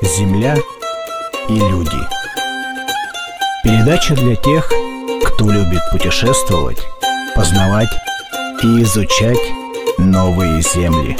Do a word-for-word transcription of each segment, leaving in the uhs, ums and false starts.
Земля и люди. Передача для тех, кто любит путешествовать, познавать и изучать новые земли.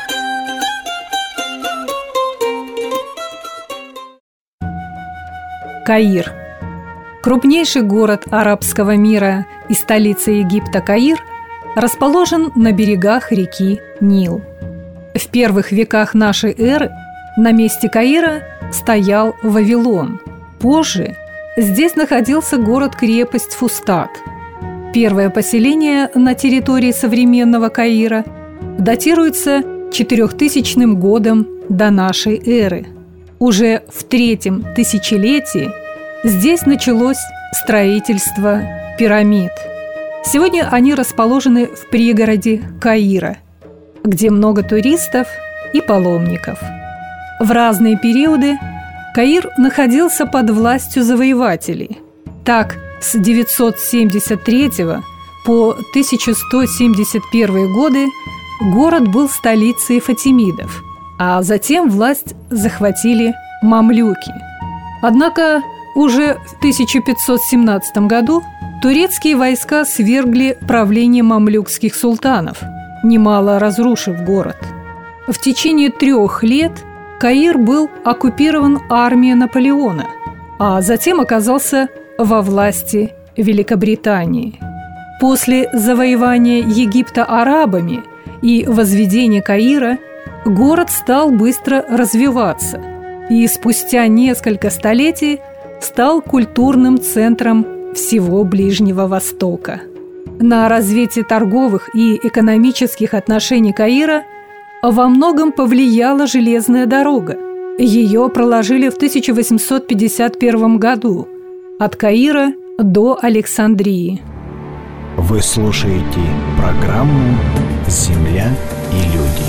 Каир. Крупнейший город арабского мира и столица Египта Каир расположен на берегах реки Нил. В первых веках нашей эры на месте Каира стоял Вавилон. Позже здесь находился город-крепость Фустат. Первое поселение на территории современного Каира датируется четырехтысячным годом до нашей эры. Уже в третьем тысячелетии здесь началось строительство пирамид. Сегодня они расположены в пригороде Каира, где много туристов и паломников. В разные периоды Каир находился под властью завоевателей. Так, с девятьсот семьдесят третьего по тысяча сто семьдесят первый годы город был столицей фатимидов, а затем власть захватили мамлюки. Однако уже в тысяча пятьсот семнадцатом году турецкие войска свергли правление мамлюкских султанов, немало разрушив город. В течение трех лет Каир был оккупирован армией Наполеона, а затем оказался во власти Великобритании. После завоевания Египта арабами и возведения Каира город стал быстро развиваться и спустя несколько столетий стал культурным центром всего Ближнего Востока. На развитие торговых и экономических отношений Каира во многом повлияла железная дорога. Ее проложили в тысяча восемьсот пятьдесят первом году от Каира до Александрии. Вы слушаете программу «Земля и люди».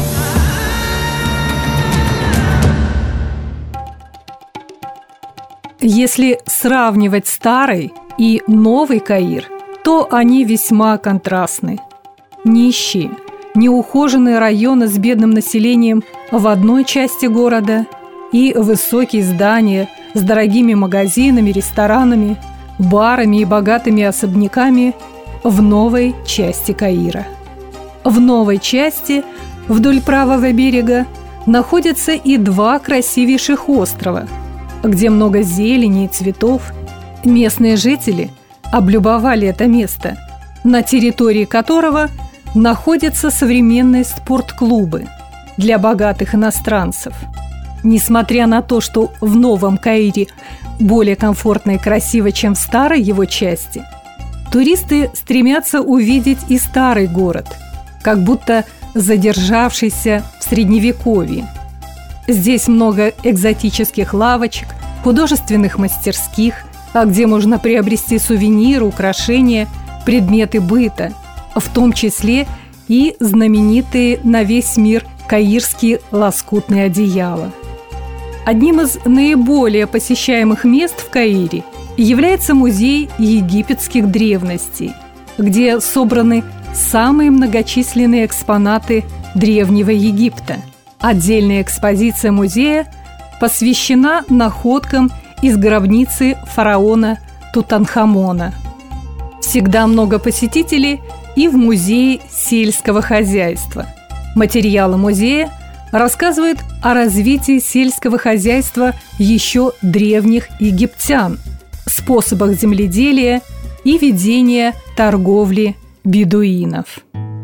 Если сравнивать старый и новый Каир, то они весьма контрастны. Нищие, неухоженные районы с бедным населением в одной части города и высокие здания с дорогими магазинами, ресторанами, барами и богатыми особняками в новой части Каира. В новой части вдоль правого берега находятся и два красивейших острова, где много зелени и цветов. Местные жители облюбовали это место, на территории которого находятся современные спортклубы для богатых иностранцев. Несмотря на то, что в новом Каире более комфортно и красиво, чем в старой его части, туристы стремятся увидеть и старый город, как будто задержавшийся в Средневековье. Здесь много экзотических лавочек, художественных мастерских, а где можно приобрести сувениры, украшения, предметы быта, в том числе и знаменитые на весь мир каирские лоскутные одеяла. Одним из наиболее посещаемых мест в Каире является музей египетских древностей, где собраны самые многочисленные экспонаты древнего Египта. Отдельная экспозиция музея посвящена находкам из гробницы фараона Тутанхамона. Всегда много посетителей и в музее сельского хозяйства. Материалы музея рассказывают о развитии сельского хозяйства еще древних египтян, способах земледелия и ведения торговли бедуинов.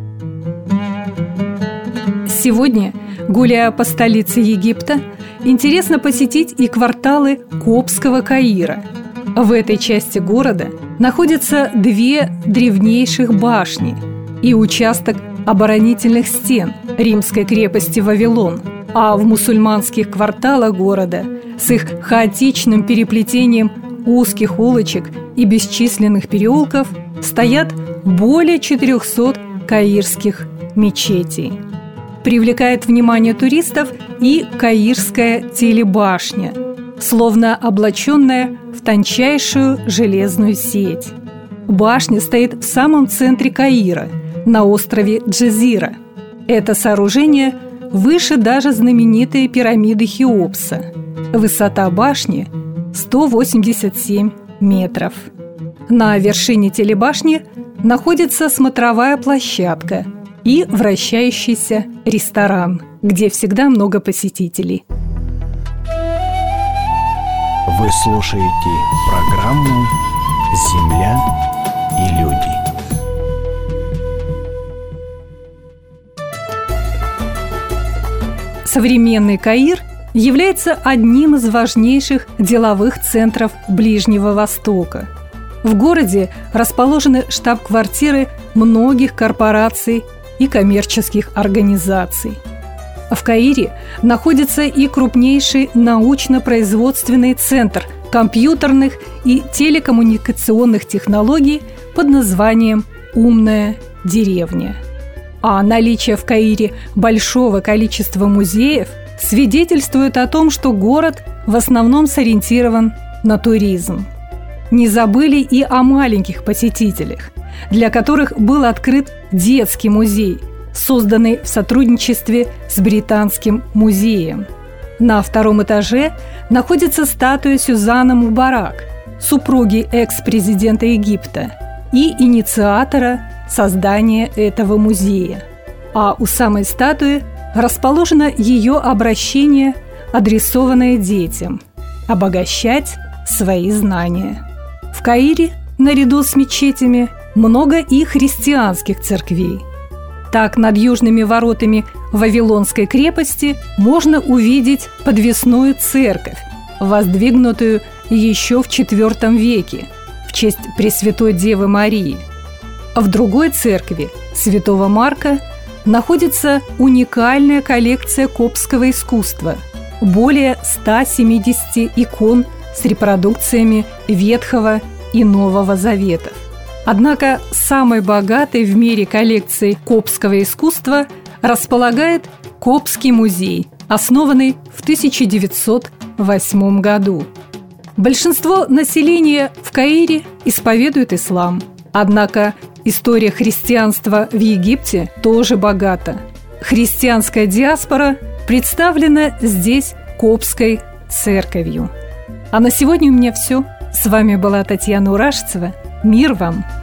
Сегодня, гуляя по столице Египта, интересно посетить и кварталы Коптского Каира. В этой части города находятся две древнейших башни и участок оборонительных стен римской крепости Вавилон, а в мусульманских кварталах города с их хаотичным переплетением узких улочек и бесчисленных переулков стоят более четырехсот каирских мечетей. Привлекает внимание туристов и Каирская телебашня, словно облаченная в тончайшую железную сеть. Башня стоит в самом центре Каира, на острове Джазира. Это сооружение выше даже знаменитой пирамиды Хеопса. Высота башни – сто восемьдесят семь метров. На вершине телебашни находится смотровая площадка и вращающийся ресторан, где всегда много посетителей. Вы слушаете программу «Земля и люди». Современный Каир является одним из важнейших деловых центров Ближнего Востока. В городе расположены штаб-квартиры многих корпораций и коммерческих организаций. В Каире находится и крупнейший научно-производственный центр компьютерных и телекоммуникационных технологий под названием «Умная деревня». А наличие в Каире большого количества музеев свидетельствует о том, что город в основном сориентирован на туризм. Не забыли и о маленьких посетителях, для которых был открыт детский музей, созданный в сотрудничестве с Британским музеем. На втором этаже находится статуя Сюзанны Мубарак, супруги экс-президента Египта и инициатора создания этого музея. А у самой статуи расположено ее обращение, адресованное детям – обогащать свои знания. В Каире, наряду с мечетями, много и христианских церквей. Так, над южными воротами Вавилонской крепости можно увидеть подвесную церковь, воздвигнутую еще в четвёртом веке в честь Пресвятой Девы Марии. В другой церкви, Святого Марка, находится уникальная коллекция коптского искусства – более ста семидесяти икон с репродукциями Ветхого и Нового Заветов. Однако самой богатой в мире коллекцией коптского искусства располагает Коптский музей, основанный в тысяча девятьсот восьмом году. Большинство населения в Каире исповедует ислам, однако история христианства в Египте тоже богата. Христианская диаспора представлена здесь Коптской церковью. А на сегодня у меня все. С вами была Татьяна Урашцева. Мир вам!